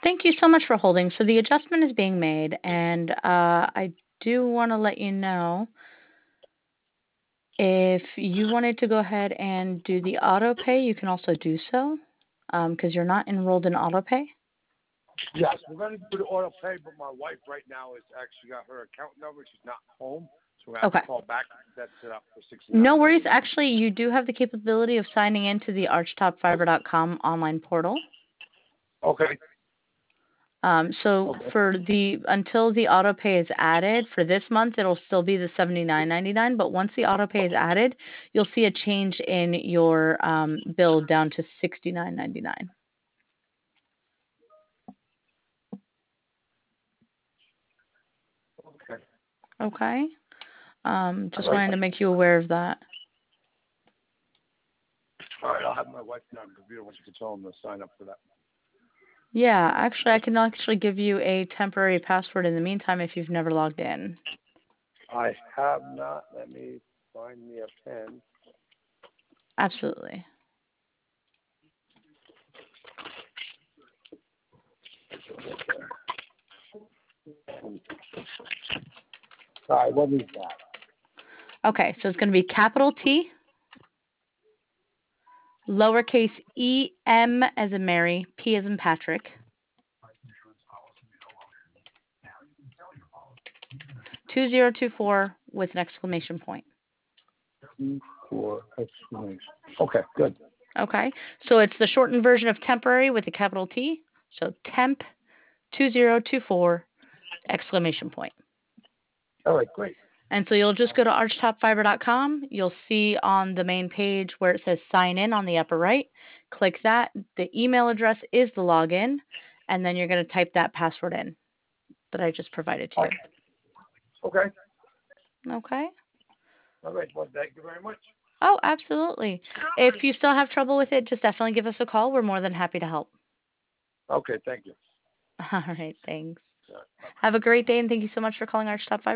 Thank you so much for holding. So the adjustment is being made, and I do want to let you know if you wanted to go ahead and do the auto pay, you can also do so because you're not enrolled in auto pay. Yes, we're going to do the auto pay, but my wife right now has actually got her account number. She's not home, so we have Okay. to call back and set it up for 69. No worries. Actually, you do have the capability of signing into the archtopfiber.com online portal. Okay. So for until the auto pay is added for this month, it'll still be the $79.99. But once the auto pay is added, you'll see a change in your bill down to $69.99. Okay. Okay. Just All right. wanted to make you aware of that. All right, I'll have my wife on the computer once you can tell them to sign up for that. Yeah, actually, I can actually give you a temporary password in the meantime if you've never logged in. I have not. Let me find me a pen. Absolutely. All right, what is that? Okay, so it's going to be capital T, lowercase e-m as in Mary, P as in Patrick, 2024 with an exclamation point. For exclamation. Okay, good. Okay, so it's the shortened version of temporary with a capital T. So temp 2024 exclamation point. All right, great. And so you'll just go to archtopfiber.com. You'll see on the main page where it says sign in on the upper right. Click that. The email address is the login, and then you're going to type that password in that I just provided to you. Okay. Okay. All right, well, thank you very much. Oh, absolutely. If you still have trouble with it, just definitely give us a call. We're more than happy to help. Okay, thank you. All right, thanks. Have a great day, and thank you so much for calling Archtop Fiber.